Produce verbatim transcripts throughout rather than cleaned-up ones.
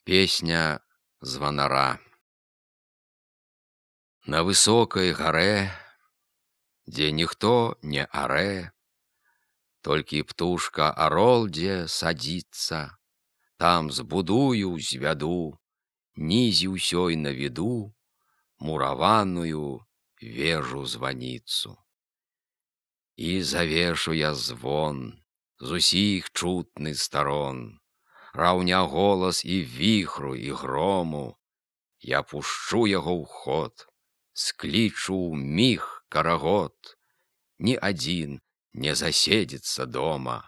Песня звонара. На высокой гаре, дзе ніхто не аре, толькі птушка арол дзе садзіцца, там збудую, звяду, нізе ўсёй на віду мураваную вежу-званіцу. І завешу я звон з усіх чутны старон, раўня голас і віхру, і грому. Я пушчу яго ў ход, склічу ўміг карагод, ні адзін не заседзіцца дома.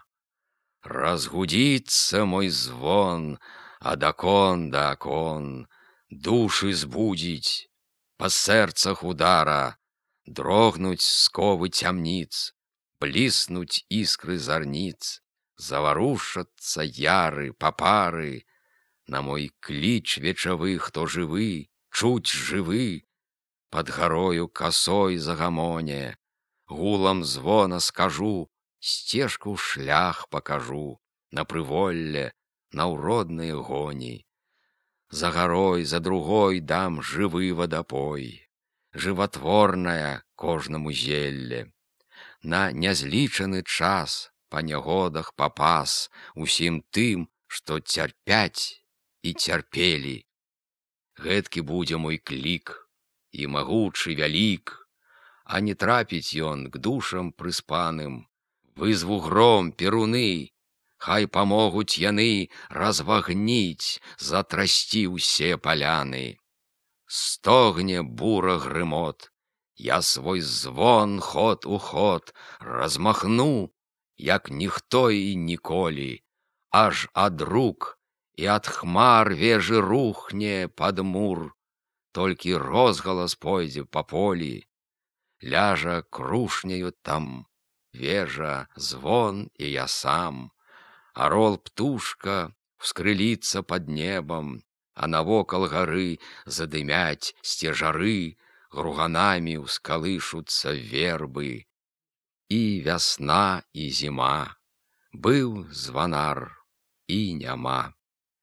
Разгудзіцца мой звон ад акон да акон, душы збудзіць, па сэрцах удара, дрогнуць сковы цямніц, бліснуць іскры зарніц, заварушацца яры, папары. На мой кліч вечавы, хто жывы, чуць жывы, пад гарою касой загамоне, гулам звона скажу, сцежку шлях пакажу, на прыволле, на ўродныя гоні. За гарой, за другой дам жывы вадапой, жыватворная кожнаму зелле. На нязлічаны час па нягодах папас усім тым, што цярпяць і цярпелі. Гэткі будзе мой клік, і магучы вялік, а не трапіць ён к душам прыспаным. Вызву гром, перуны, хай памогуць яны развагніць, затрасці ўсе паляны. Стогне бура грымот, я свой звон ход у ход размахну, як ніхто і ніколі, аж ад рук і ад хмар вежы рухне пад мур, толькі розгалас пойдзе па полі, ляжа крушняю там вежа, звон і я сам. Арол птушка вскрыліцца пад небам, а навокал гары задымяць сцежары, груганамі ўскалышуцца вербы. І вясна, і зіма, быў званар, і няма.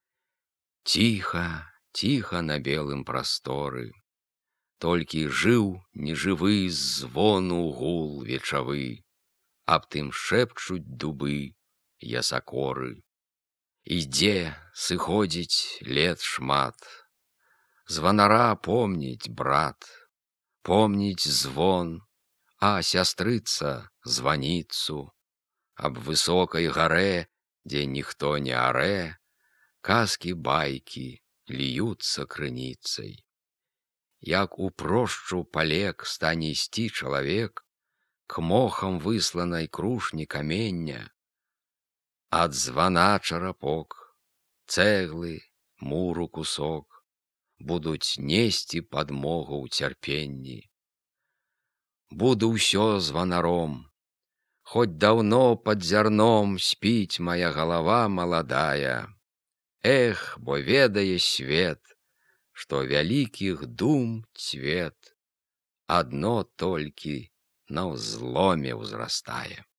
Ціха, ціха на белым прасторы, толькі жыў нежывы з звону гул вечавы, аб тым шэпчуць дубы, ясакоры. Ідзе, сыходзіць лет шмат, званара помніць брат, помніць звон, а сястрыца званіцу. Аб высокай гарэ, дзе ніхто не арэ, казкі-байкі льюцца крыніцай. Як у прощу палек стане ісці чалавек, к мохам высланай крушні камення, ад звана чарапок, цэглы, муру кусок будуць несці падмогу ў цярпенні. Буду ўсё званаром, хоць даўно пад зярном спіць мая галава маладая. Эх, бо ведае свет, што вялікіх дум цвет адно толькі на ўзломе ўзрастае.